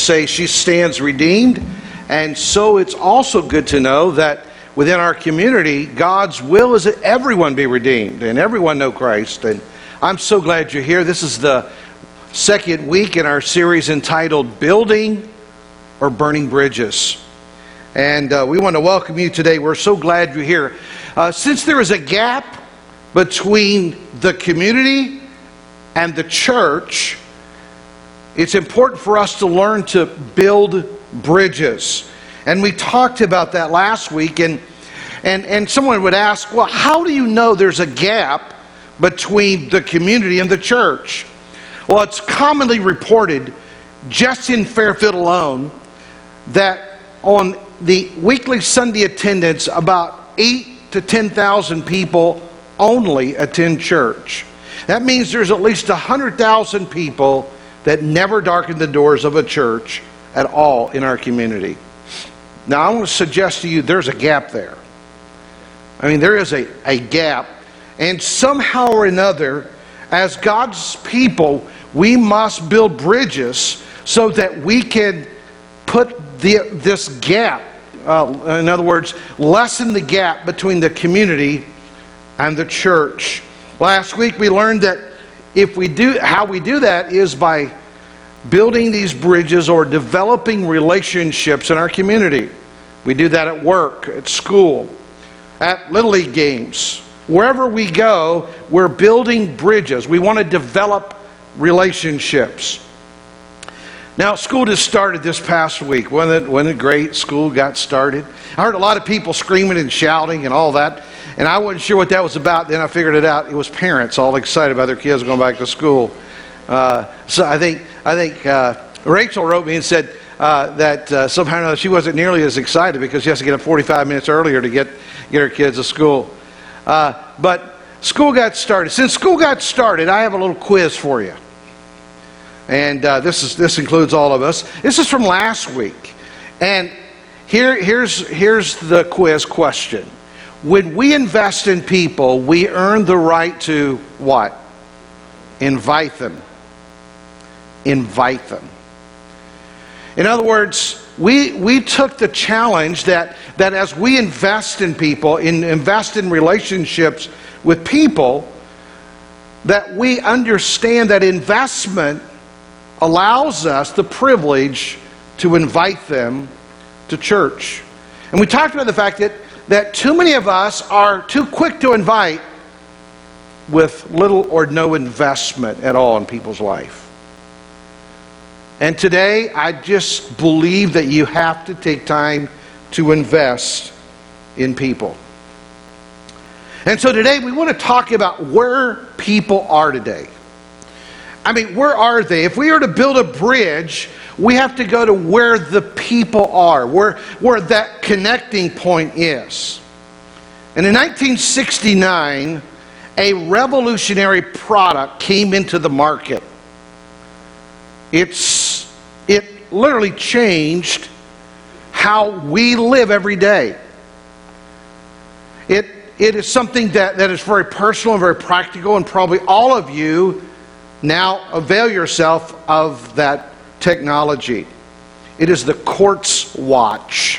say she stands redeemed. And so it's also good to know that within our community, God's will is that everyone be redeemed and everyone know Christ. And I'm so glad you're here. This is the second week in our series entitled Building or Burning Bridges. And we want to welcome you today. We're so glad you're here. Since there is a gap between the community and the church, it's important for us to learn to build bridges. And we talked about that last week. And someone would ask, well, how do you know there's a gap between the community and the church? Well, it's commonly reported, just in Fairfield alone, that on the weekly Sunday attendance, about 8,000 to 10,000 people only attend church. That means there's at least 100,000 people that never darken the doors of a church at all in our community. Now, I want to suggest to you there's a gap there. I mean, there is a gap. And somehow or another, as God's people, we must build bridges so that we can put this gap, in other words, lessen the gap between the community and the church. Last week we learned that how we do that is by building these bridges or developing relationships in our community. We do that at work, at school, at Little League games. Wherever we go, we're building bridges. We want to develop relationships. Now, school just started this past week. Wasn't it great? School got started. I heard a lot of people screaming and shouting and all that, and I wasn't sure what that was about. Then I figured it out. It was parents all excited about their kids going back to school. So I think Rachel wrote me and said that somehow or another she wasn't nearly as excited because she has to get up 45 minutes earlier to get her kids to school. But school got started. Since school got started, I have a little quiz for you. And this includes all of us. This is from last week. And here's the quiz question. When we invest in people, we earn the right to what? Invite them. Invite them. In other words, we took the challenge that as we invest in people, invest in relationships with people, that we understand that investment allows us the privilege to invite them to church. And we talked about the fact that too many of us are too quick to invite with little or no investment at all in people's life. And today, I just believe that you have to take time to invest in people. And so today, we want to talk about where people are today. I mean, where are they? If we are to build a bridge, we have to go to where the people are, where that connecting point is. And in 1969, a revolutionary product came into the market. It literally changed how we live every day. It is something that is very personal and very practical, and probably all of you now avail yourself of that technology. It is the Quartz watch.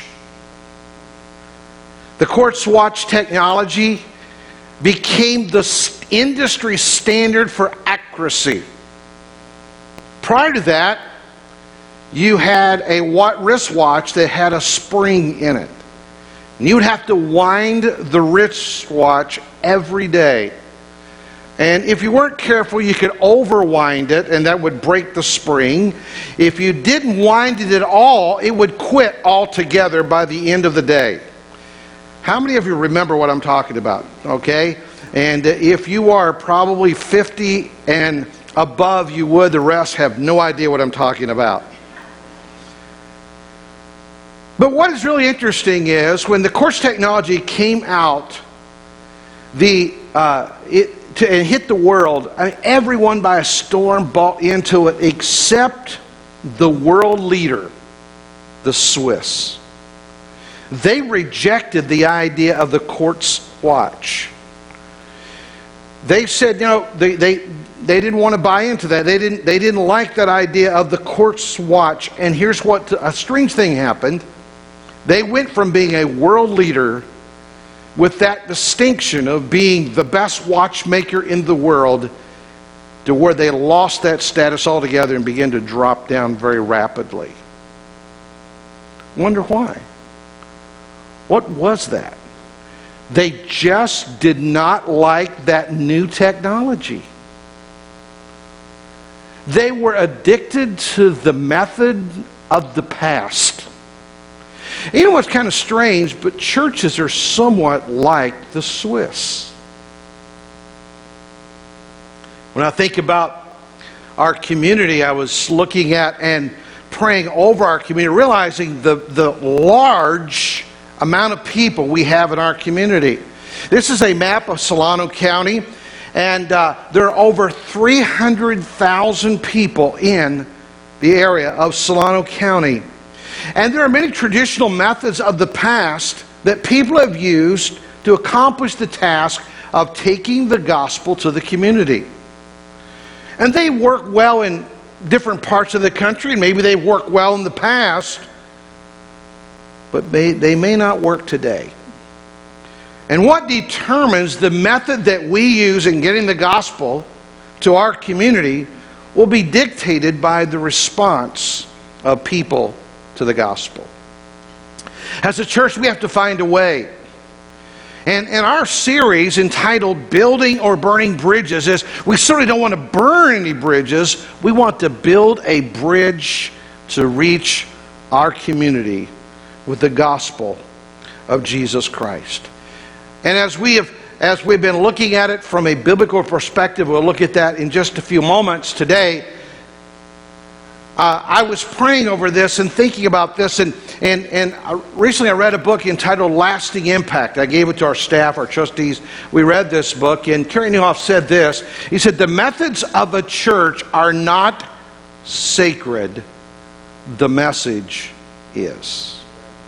The Quartz watch technology became the industry standard for accuracy. Prior to that, you had a wristwatch that had a spring in it. And you would have to wind the wristwatch every day. And if you weren't careful, you could overwind it, and that would break the spring. If you didn't wind it at all, it would quit altogether by the end of the day. How many of you remember what I'm talking about? Okay? And if you are probably 50 and above, you would. The rest have no idea what I'm talking about. But what is really interesting is when the Quartz technology came out, and hit the world, I mean, everyone by a storm bought into it except the world leader, the Swiss. They rejected the idea of the Quartz watch. They said, didn't want to buy into that. They didn't like that idea of the court's watch. And here's what a strange thing happened. They went from being a world leader with that distinction of being the best watchmaker in the world to where they lost that status altogether and began to drop down very rapidly. Wonder why? What was that? They just did not like that new technology. They were addicted to the method of the past. You know what's kind of strange, but churches are somewhat like the Swiss. When I think about our community, I was looking at and praying over our community, realizing the large amount of people we have in our community. This is a map of Solano County, and there are over 300,000 people in the area of Solano County. And there are many traditional methods of the past that people have used to accomplish the task of taking the gospel to the community. And they work well in different parts of the country, and maybe they work well in the past, but they may not work today. And what determines the method that we use in getting the gospel to our community will be dictated by the response of people to the gospel. As a church, we have to find a way. And our series entitled Building or Burning Bridges is we certainly don't want to burn any bridges. We want to build a bridge to reach our community with the gospel of Jesus Christ. And as we've been looking at it from a biblical perspective, we'll look at that in just a few moments today. I was praying over this and thinking about this, and recently I read a book entitled Lasting Impact. I gave it to our staff, our trustees. We read this book, and Kerry Newhoff said this. He said, "The methods of a church are not sacred. The message is."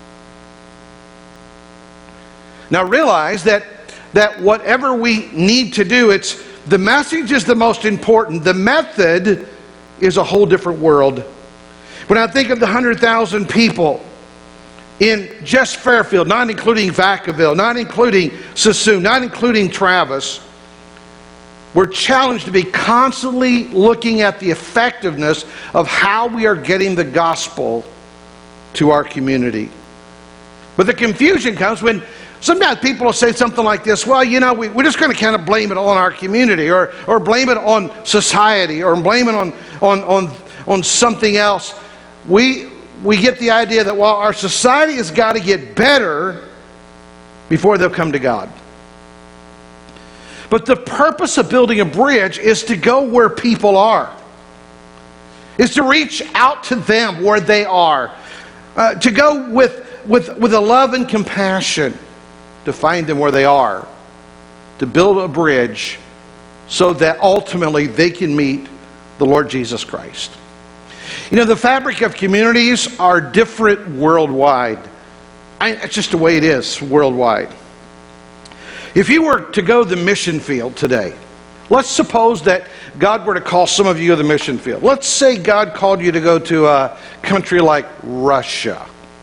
Now realize that whatever we need to do, the message is the most important. The method is a whole different world. When I think of the 100,000 people in just Fairfield, not including Vacaville, not including Sassoon, not including Travis, we're challenged to be constantly looking at the effectiveness of how we are getting the gospel to our community. But the confusion comes when sometimes people will say something like this, well, you know, we're just going to kind of blame it on our community, or blame it on society, or blame it on something else. We get the idea that, well, our society has got to get better before they'll come to God. But the purpose of building a bridge is to go where people are. Is to reach out to them where they are. To go with a love and compassion. To find them where they are, to build a bridge so that ultimately they can meet the Lord Jesus Christ. You know, the fabric of communities are different worldwide. It's just the way it is worldwide. If you were to go to the mission field today, let's suppose that God were to call some of you to the mission field. Let's say God called you to go to a country like Russia.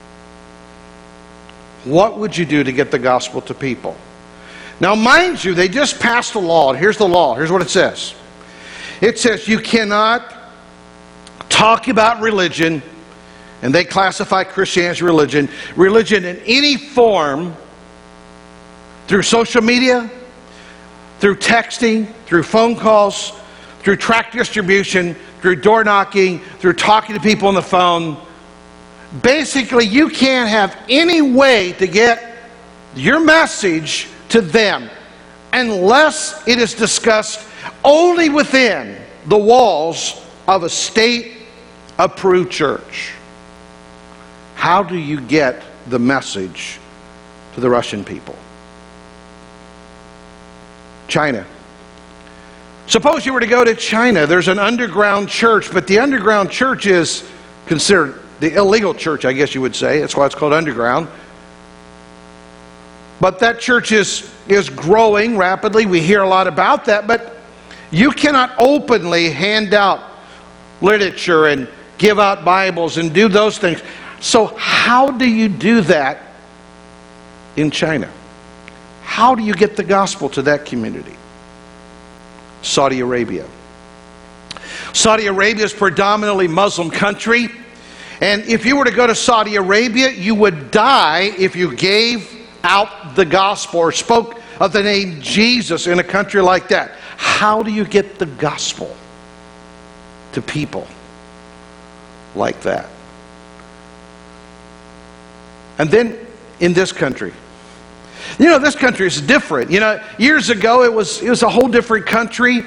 What would you do to get the gospel to people? Now, mind you, they just passed a law. Here's the law. Here's what it says. It says you cannot talk about religion, and they classify Christianity as religion in any form, through social media, through texting, through phone calls, through tract distribution, through door knocking, through talking to people on the phone. Basically, you can't have any way to get your message to them unless it is discussed only within the walls of a state-approved church. How do you get the message to the Russian people? China. Suppose you were to go to China. There's an underground church, but the underground church is considered the illegal church, I guess you would say. That's why it's called underground. But that church is growing rapidly. We hear a lot about that. But You cannot openly hand out literature and give out Bibles and do those things. So how do you do that in China? How do you get the gospel to that community? Saudi Arabia. Saudi Arabia is predominantly Muslim country. And if you were to go to Saudi Arabia, you would die if you gave out the gospel or spoke of the name Jesus in a country like that. How do you get the gospel to people like that? And then in this country, this country is different. Years ago it was a whole different country.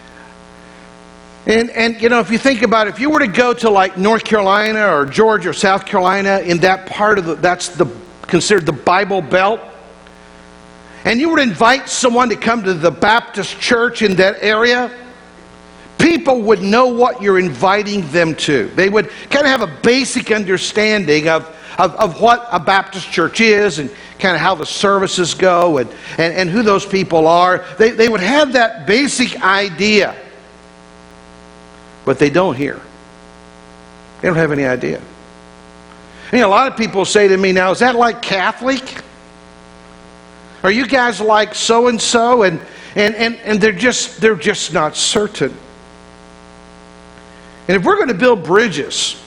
And if you think about it, if you were to go to like North Carolina or Georgia or South Carolina, in that part of that's considered the Bible Belt, and you were to invite someone to come to the Baptist church in that area, people would know what you're inviting them to. They would kind of have a basic understanding of what a Baptist church is and kind of how the services go and who those people are. They would have that basic idea. But they don't here. They don't have any idea. A lot of people say to me now, is that like Catholic? Are you guys like so-and-so? And they're just not certain. And if we're going to build bridges,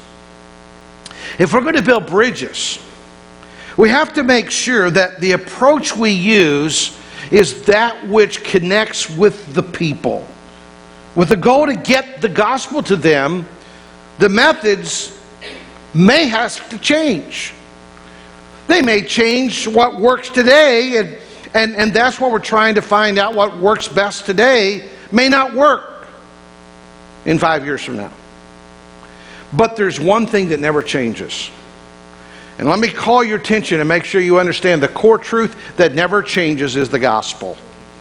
we have to make sure that the approach we use is that which connects with the people. With the goal to get the gospel to them, the methods may have to change. They may change what works today, and that's what we're trying to find out. What works best today may not work in 5 years from now. But there's one thing that never changes. And let me call your attention and make sure you understand the core truth that never changes is the gospel.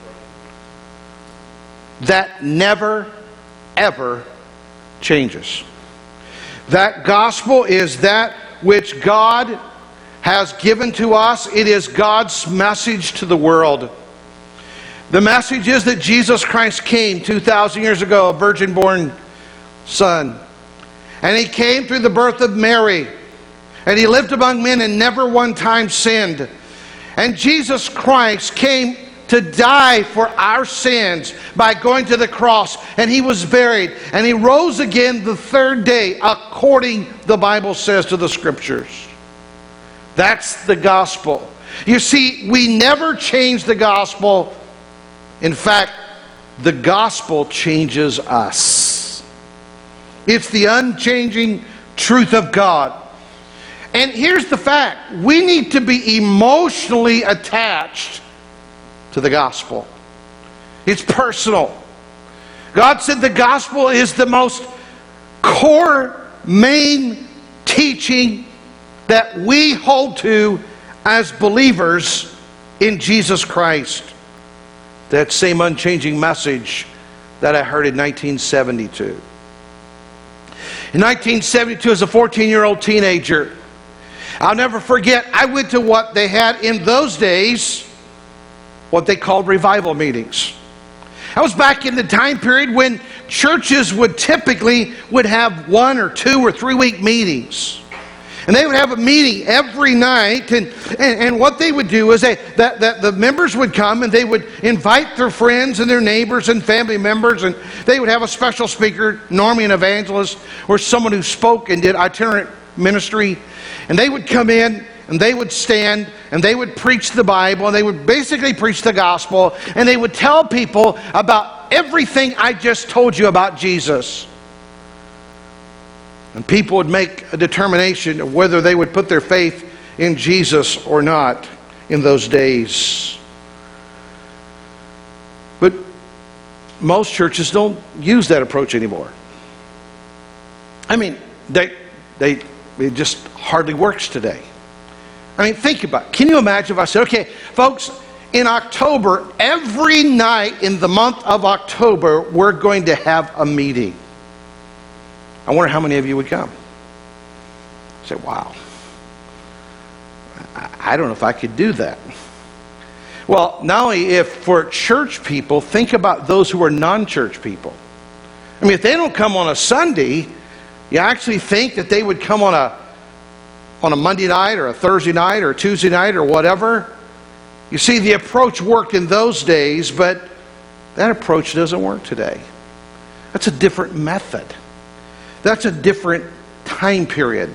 That never, ever changes. That gospel is that which God has given to us. It is God's message to the world. The message is that Jesus Christ came 2,000 years ago, a virgin-born son. And He came through the birth of Mary. And He lived among men and never one time sinned. And Jesus Christ came to die for our sins by going to the cross. And He was buried. And He rose again the third day, according, the Bible says, to the Scriptures. That's the gospel. You see, we never change the gospel. In fact, the gospel changes us. It's the unchanging truth of God. And here's the fact. We need to be emotionally attached to the gospel. It's personal. God said the gospel is the most core, main teaching that we hold to as believers in Jesus Christ. That same unchanging message that I heard in 1972. In 1972, as a 14-year-old teenager, I'll never forget, I went to what they had in those days, what they called revival meetings. I was back in the time period when churches would typically have 1 or 2 or 3 week meetings. And they would have a meeting every night, and what they would do is that the members would come and they would invite their friends and their neighbors and family members, and they would have a special speaker, normally an evangelist or someone who spoke and did itinerant ministry, and they would come in and they would stand and they would preach the Bible, and they would basically preach the gospel, and they would tell people about everything I just told you about Jesus. And people would make a determination of whether they would put their faith in Jesus or not in those days. But most churches don't use that approach anymore. I mean, it just hardly works today. I mean, think about it. Can you imagine if I said, okay, folks, in October, every night in the month of October, we're going to have a meeting. I wonder how many of you would come. Say, wow. I don't know if I could do that. Well, not only if for church people, think about those who are non-church people. I mean, if they don't come on a Sunday, you actually think that they would come on a Monday night or a Thursday night or a Tuesday night or whatever? You see, the approach worked in those days, but that approach doesn't work today. That's a different method. That's a different time period.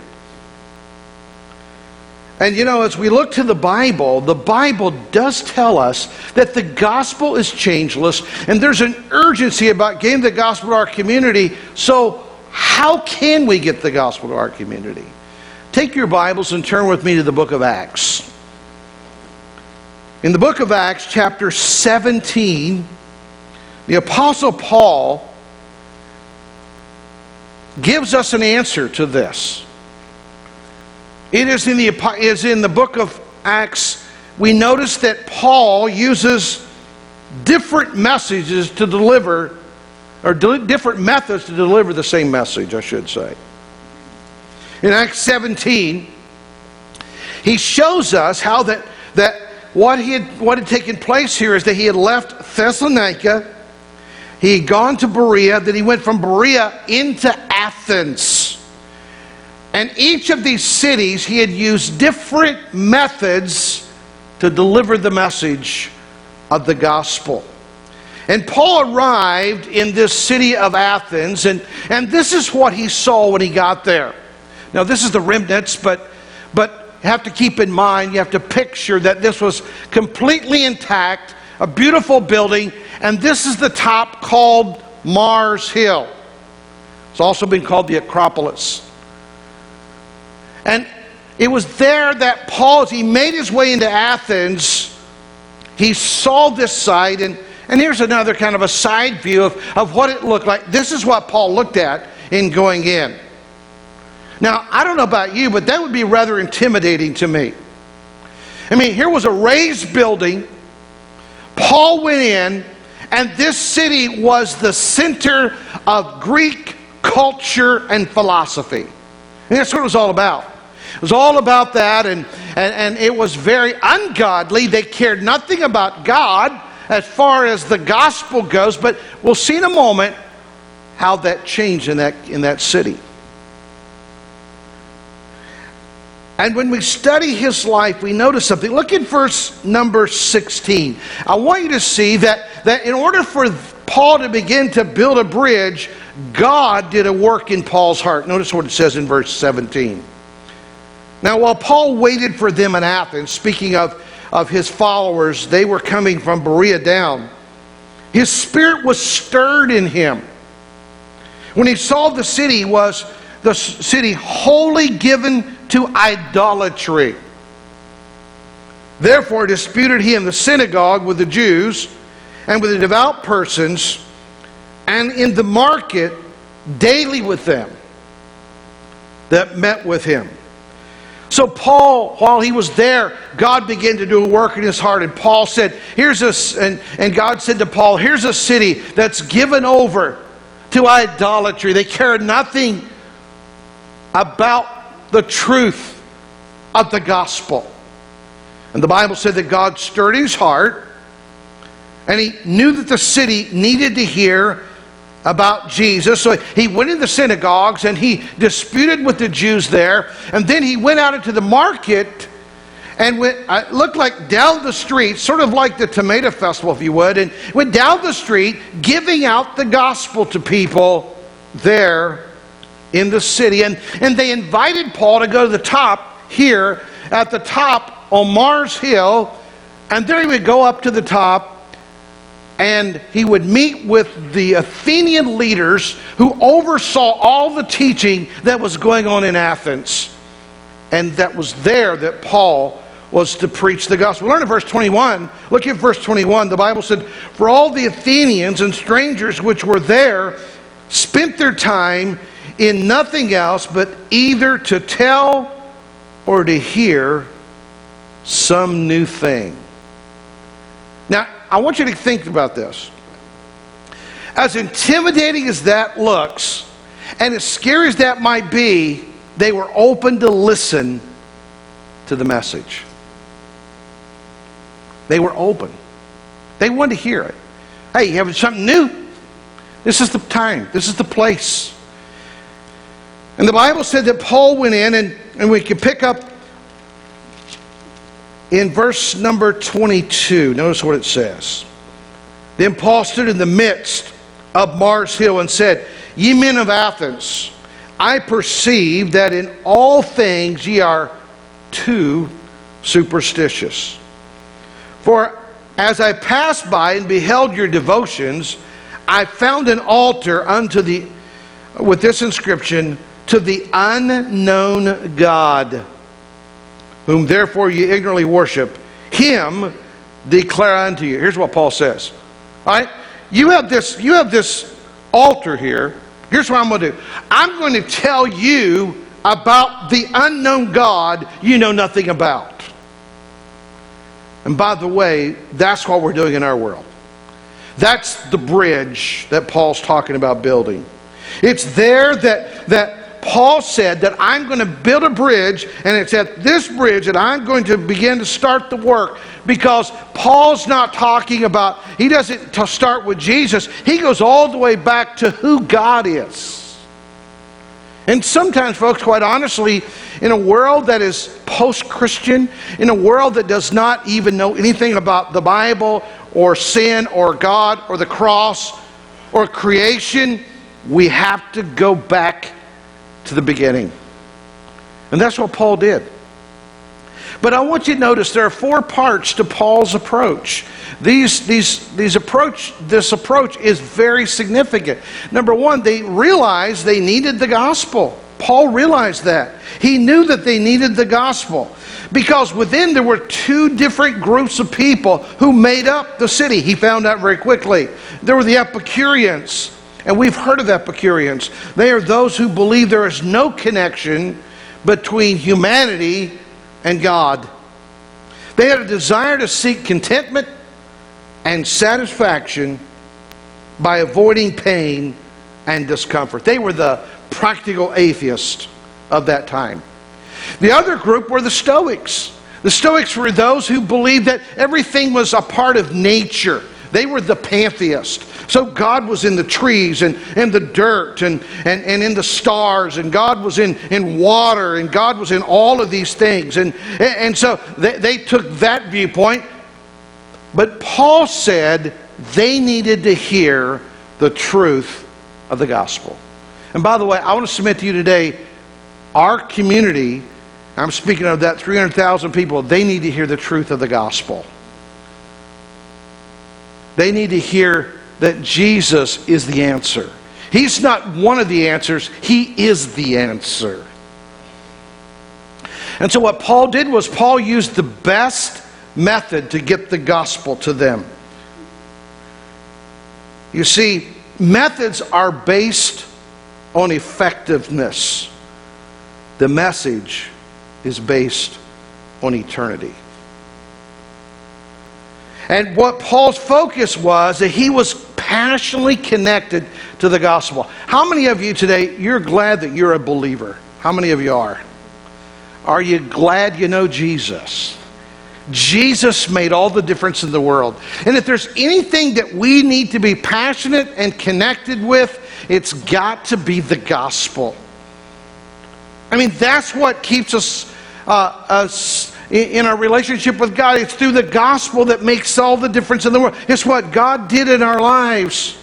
And you know, as we look to the Bible does tell us that the gospel is changeless, and there's an urgency about getting the gospel to our community. So how can we get the gospel to our community? Take your Bibles and turn with me to the book of Acts. In the book of Acts, chapter 17, the Apostle Paul gives us an answer to this. It is in the book of Acts, we notice that Paul uses different messages to deliver, or different methods to deliver the same message, I should say. In Acts 17, he shows us how that what had taken place here is that he had left Thessalonica, he had gone to Berea, then he went from Berea into Athens. And each of these cities, he had used different methods to deliver the message of the gospel. And Paul arrived in this city of Athens, and this is what he saw when he got there. Now, this is the remnants, but you have to keep in mind, you have to picture that this was completely intact, a beautiful building, and this is the top called Mars Hill. It's also been called the Acropolis. And it was there that Paul, as he made his way into Athens, he saw this site, and here's another kind of a side view of what it looked like. This is what Paul looked at in going in. Now, I don't know about you, but that would be rather intimidating to me. I mean, here was a raised building. Paul went in, and this city was the center of Greek culture and philosophy. And that's what it was all about. It was all about that, and it was very ungodly. They cared nothing about God as far as the gospel goes, but we'll see in a moment how that changed in that city. And when we study his life, we notice something. Look at verse number 16. I want you to see that in order for Paul to begin to build a bridge, God did a work in Paul's heart. Notice what it says in verse 17. Now, while Paul waited for them in Athens, speaking of his followers, they were coming from Berea down, his spirit was stirred in him. When he saw the city wholly given to idolatry. Therefore disputed he in the synagogue with the Jews and with the devout persons, and in the market daily with them that met with him. So Paul, while he was there, God began to do a work in his heart. And Paul said, and God said to Paul, here's a city that's given over to idolatry. They care nothing about the truth of the gospel. And the Bible said that God stirred his heart, and he knew that the city needed to hear about Jesus. So he went in the synagogues and he disputed with the Jews there, and then he went out into the market and looked like down the street, sort of like the tomato festival, if you would, and went down the street giving out the gospel to people there in the city. And they invited Paul to go to the top here, at the top on Mars Hill, and there he would go up to the top, and he would meet with the Athenian leaders who oversaw all the teaching that was going on in Athens. And that was there that Paul was to preach the gospel. Learn in verse 21. Look at verse 21. The Bible said, for all the Athenians and strangers which were there spent their time in nothing else but either to tell or to hear some new thing. Now, I want you to think about this. As intimidating as that looks, and as scary as that might be, they were open to listen to the message. They were open. They wanted to hear it. Hey, you having something new? This is the time. This is the place. And the Bible said that Paul went in, and we can pick up in verse number 22. Notice what it says. Then Paul stood in the midst of Mars Hill and said, Ye men of Athens, I perceive that in all things ye are too superstitious. For as I passed by and beheld your devotions, I found an altar with this inscription, To the unknown God, whom therefore ye ignorantly worship, him declare unto you. Here's what Paul says. All right? You have this altar here. Here's what I'm going to do. I'm going to tell you about the unknown God you know nothing about. And by the way, that's what we're doing in our world. That's the bridge that Paul's talking about building. It's there that Paul said that I'm going to build a bridge, and it's at this bridge that I'm going to begin to start the work, because Paul's not talking about, he doesn't start with Jesus. He goes all the way back to who God is. And sometimes, folks, quite honestly, in a world that is post-Christian, in a world that does not even know anything about the Bible or sin or God or the cross or creation, we have to go back to the beginning. And that's what Paul did. But I want you to notice there are 4 parts to Paul's approach. This approach is very significant. Number 1, they realized they needed the gospel. Paul realized that. He knew that they needed the gospel, because within there were 2 different groups of people who made up the city. He found out very quickly. There were the Epicureans, and we've heard of Epicureans. They are those who believe there is no connection between humanity and God. They had a desire to seek contentment and satisfaction by avoiding pain and discomfort. They were the practical atheists of that time. The other group were the Stoics. The Stoics were those who believed that everything was a part of nature. They were the pantheists. So God was in the trees and the dirt and in the stars, and God was in water, and God was in all of these things. And so they took that viewpoint. But Paul said they needed to hear the truth of the gospel. And by the way, I want to submit to you today, our community, I'm speaking of that 300,000 people, they need to hear the truth of the gospel. They need to hear that Jesus is the answer. He's not one of the answers. He is the answer. And so what Paul did was Paul used the best method to get the gospel to them. You see, methods are based on effectiveness. The message is based on eternity. And what Paul's focus was, that he was passionately connected to the gospel. How many of you today, you're glad that you're a believer? How many of you are? Are you glad you know Jesus? Jesus made all the difference in the world. And if there's anything that we need to be passionate and connected with, it's got to be the gospel. I mean, that's what keeps us in our relationship with God. It's through the gospel that makes all the difference in the world. It's what God did in our lives.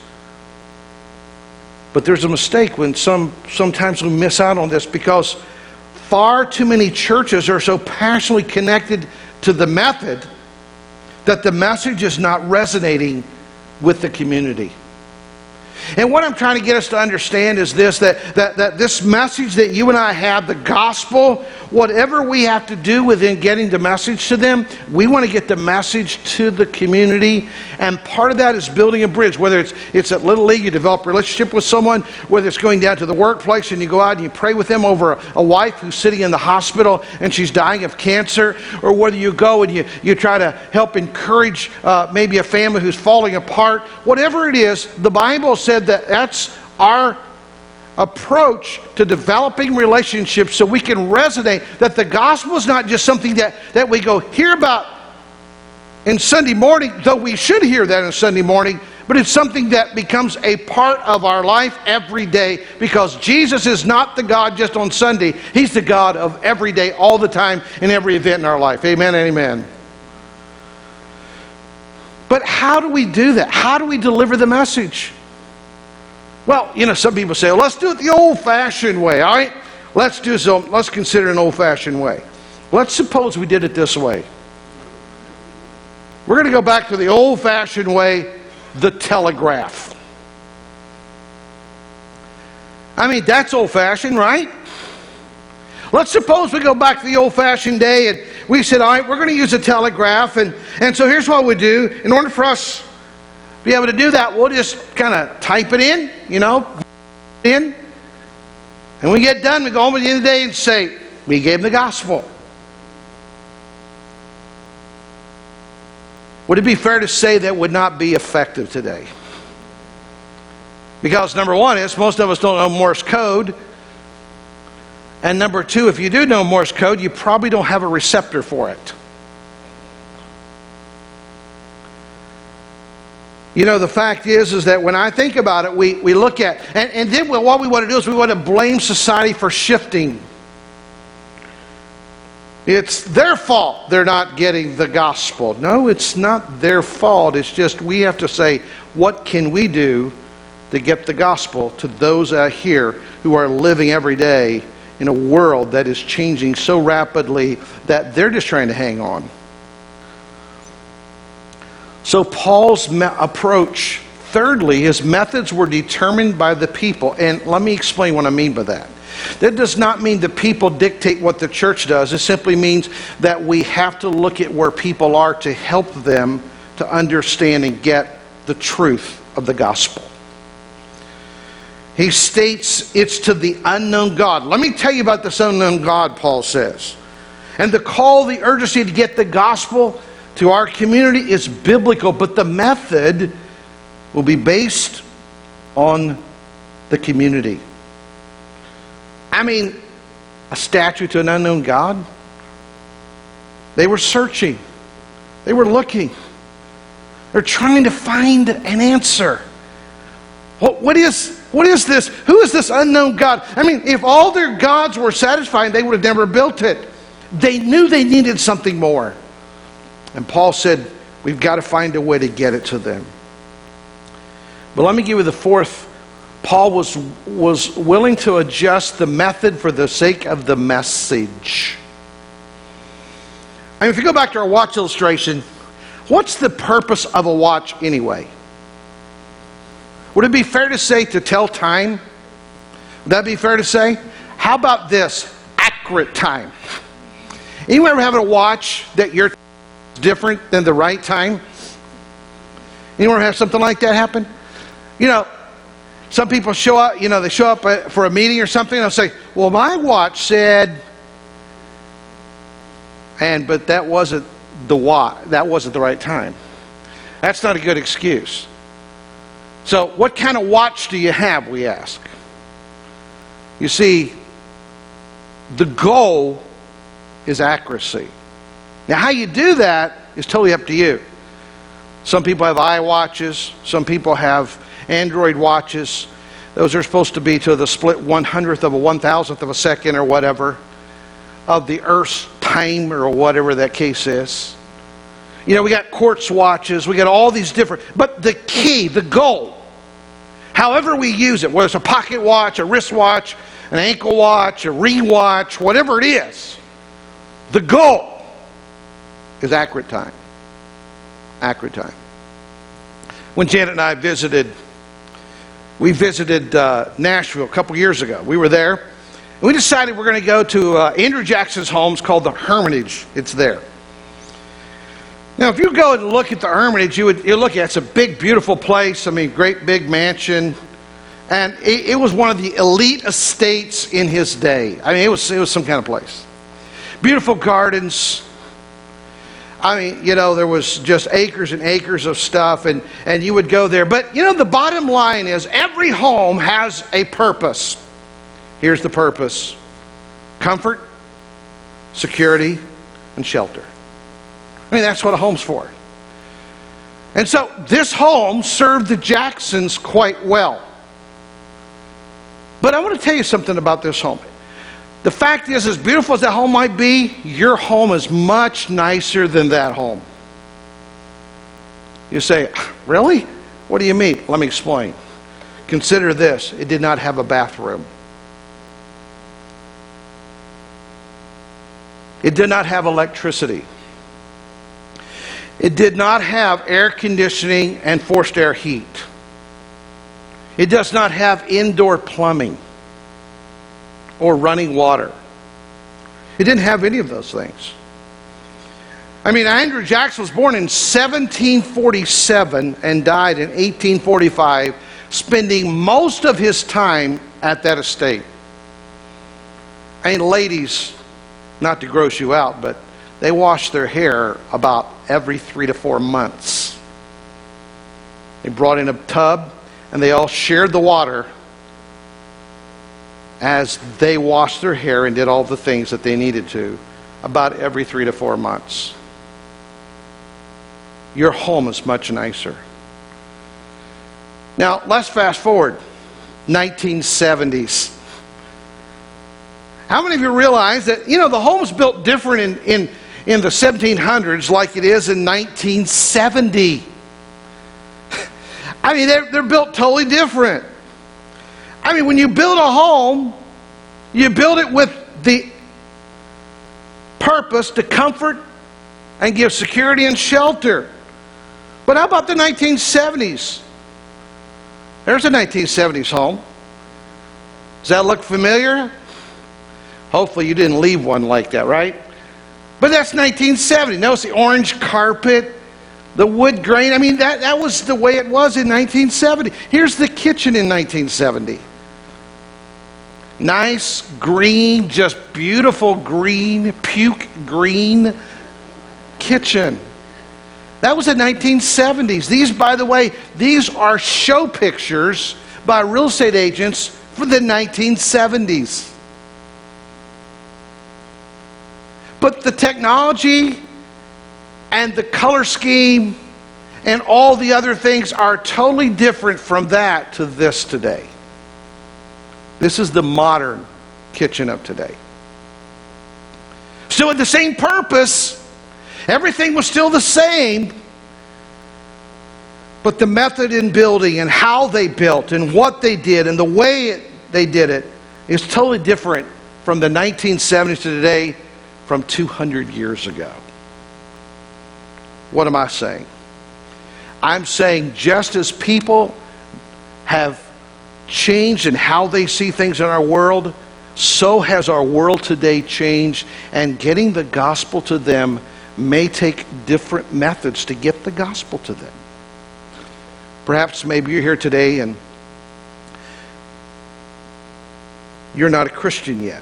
But there's a mistake when sometimes we miss out on this, because far too many churches are so passionately connected to the method that the message is not resonating with the community. And what I'm trying to get us to understand is this, that this message that you and I have, the gospel, whatever we have to do within getting the message to them, we want to get the message to the community. And part of that is building a bridge. Whether it's at Little League, you develop a relationship with someone, whether it's going down to the workplace and you go out and you pray with them over a wife who's sitting in the hospital and she's dying of cancer, or whether you go and you try to help encourage maybe a family who's falling apart. Whatever it is, the Bible said that's our approach to developing relationships, so we can resonate that the gospel is not just something that we go hear about in Sunday morning, though we should hear that on Sunday morning, but it's something that becomes a part of our life every day, because Jesus is not the God just on Sunday. He's the God of every day, all the time, in every event in our life. Amen and amen. But how do we do that? How do we deliver the message? Well, some people say, well, let's do it the old-fashioned way, all right? Let's consider an old-fashioned way. Let's suppose we did it this way. We're going to go back to the old-fashioned way, the telegraph. I mean, that's old-fashioned, right? Let's suppose we go back to the old-fashioned day and we said, all right, we're going to use a telegraph. And so here's what we do. In order for us to be able to do that, we'll just kind of type it in, And when we get done, we go home at the end of the day and say, we gave the gospel. Would it be fair to say that would not be effective today? Because number one is, most of us don't know Morse code. And number two, if you do know Morse code, you probably don't have a receptor for it. The fact is that when I think about it, we look at, and then what we want to do is we want to blame society for shifting. It's their fault they're not getting the gospel. No, it's not their fault. It's just we have to say, what can we do to get the gospel to those out here who are living every day in a world that is changing so rapidly that they're just trying to hang on. So Paul's approach, thirdly, his methods were determined by the people. And let me explain what I mean by that. That does not mean the people dictate what the church does. It simply means that we have to look at where people are to help them to understand and get the truth of the gospel. He states it's to the unknown God. Let me tell you about this unknown God, Paul says. And the call, the urgency to get the gospel to our community is biblical, but the method will be based on the community. I mean, a statue to an unknown God? They were searching. They were looking. They're trying to find an answer. What is this? Who is this unknown God? I mean, if all their gods were satisfying, they would have never built it. They knew they needed something more. And Paul said, we've got to find a way to get it to them. But let me give you the fourth. Paul was willing to adjust the method for the sake of the message. I mean, if you go back to our watch illustration, what's the purpose of a watch anyway? Would it be fair to say to tell time? Would that be fair to say? How about this? Accurate time. Anyone ever having a watch that your time is different than the right time? Anyone have something like that happen? Some people show up, they show up for a meeting or something, and they'll say, well, my watch said, but that wasn't the right time. That's not a good excuse. So what kind of watch do you have, we ask? You see, the goal is accuracy. Now, how you do that is totally up to you. Some people have iWatches. Some people have Android watches. Those are supposed to be to the split 100th of a 1,000th of a second or whatever of the Earth's time or whatever that case is. We got quartz watches. We got all these different. But the key, the goal, however we use it, whether it's a pocket watch, a wristwatch, an ankle watch, a ring watch, whatever it is, the goal is accurate time. Accurate time. When Janet and I visited Nashville a couple years ago. We were there. And we decided we're going to go to Andrew Jackson's home. It's called the Hermitage. It's there. Now, if you go and look at the Hermitage, you look at it. It's a big, beautiful place. I mean, great big mansion. And it was one of the elite estates in his day. I mean, it was some kind of place. Beautiful gardens. I mean, there was just acres and acres of stuff, and you would go there. But, the bottom line is every home has a purpose. Here's the purpose: comfort, security, and shelter. I mean, that's what a home's for. And so this home served the Jacksons quite well. But I want to tell you something about this home. The fact is, as beautiful as that home might be, your home is much nicer than that home. You say, really? What do you mean? Let me explain. Consider this. It did not have a bathroom. It did not have electricity. It did not have air conditioning and forced air heat. It does not have indoor plumbing or running water. It didn't have any of those things. I mean, Andrew Jackson was born in 1747 and died in 1845, spending most of his time at that estate. I mean, ladies, not to gross you out, but they wash their hair about every 3 to 4 months. They brought in a tub, and they all shared the water as they washed their hair and did all the things that they needed to about every 3 to 4 months. Your home is much nicer. Now, let's fast forward. 1970s. How many of you realize that, the home's built different in the 1700s like it is in 1970? I mean, they're built totally different. I mean, when you build a home, you build it with the purpose to comfort and give security and shelter. But how about the 1970s? There's a 1970s home. Does that look familiar? Hopefully you didn't leave one like that, right? But that's 1970. Notice the orange carpet, the wood grain. I mean, that was the way it was in 1970. Here's the kitchen in 1970. Nice, green, just beautiful green, puke green kitchen. That was the 1970s. These, by the way, these are show pictures by real estate agents for the 1970s. But the technology and the color scheme and all the other things are totally different from that to this today. This is the modern kitchen of today. Still with the same purpose. Everything was still the same. But the method in building and how they built and what they did and the way they did it is totally different from the 1970s to today, from 200 years ago. What am I saying? I'm saying just as people have changed in how they see things in our world, so has our world today changed, and getting the gospel to them may take different methods to get the gospel to them. Perhaps maybe you're here today and you're not a Christian yet.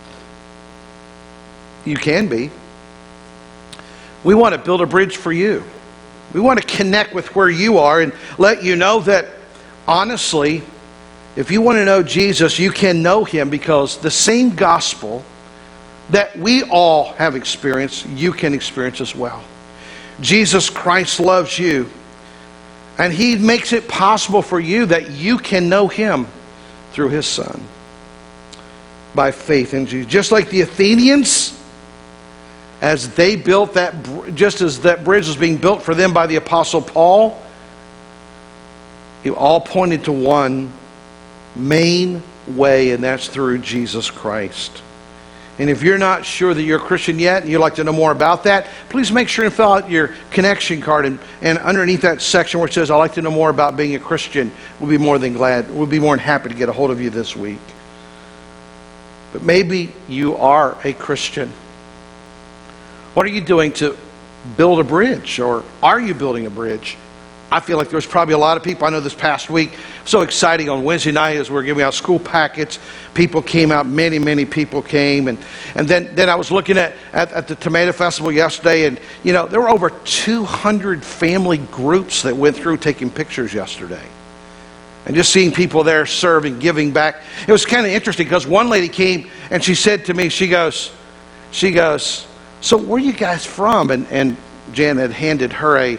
You can be. We want to build a bridge for you. We want to connect with where you are and let you know that, honestly, if you want to know Jesus, you can know Him, because the same gospel that we all have experienced, you can experience as well. Jesus Christ loves you, and He makes it possible for you that you can know Him through His Son by faith in Jesus. Just like the Athenians, as they built that, just as that bridge was being built for them by the Apostle Paul, it all pointed to one main way, and that's through Jesus Christ. And if you're not sure that you're a Christian yet and you'd like to know more about that, please make sure and fill out your connection card, and underneath that section where it says, I'd like to know more about being a Christian, we'll be more than happy to get a hold of you this week. But maybe you are a Christian. What are you doing to build a bridge? Or are you building a bridge? I feel like there's probably a lot of people. I know this past week, so exciting on Wednesday night as we were giving out school packets. People came out, many people came. And then I was looking at the Tomato Festival yesterday, and there were over 200 family groups that went through taking pictures yesterday. And just seeing people there serving, giving back. It was kind of interesting because one lady came and she said to me, she goes, so where are you guys from? And Jan had handed her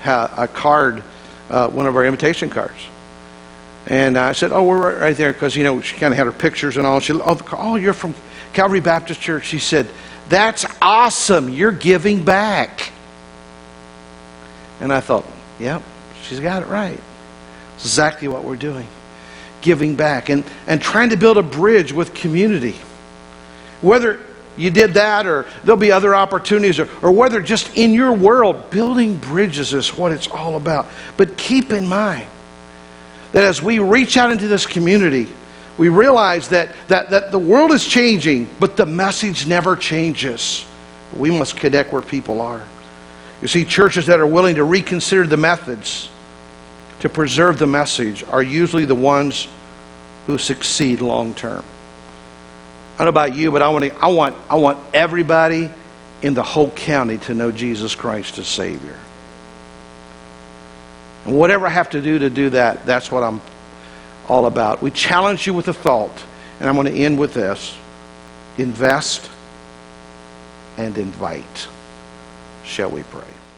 a card, one of our invitation cards. And I said, oh, we're right there, because, she kind of had her pictures and all. She said, oh, you're from Calvary Baptist Church. She said, that's awesome. You're giving back. And I thought, yep, she's got it right. It's exactly what we're doing. Giving back and trying to build a bridge with community. Whether you did that, or there'll be other opportunities, or whether just in your world, building bridges is what it's all about. But keep in mind that as we reach out into this community, we realize that the world is changing, but the message never changes. We must connect where people are. You see, churches that are willing to reconsider the methods to preserve the message are usually the ones who succeed long term. I don't know about you, but I want everybody in the whole county to know Jesus Christ as Savior. And whatever I have to do that, that's what I'm all about. We challenge you with a thought, and I'm going to end with this. Invest and invite. Shall we pray?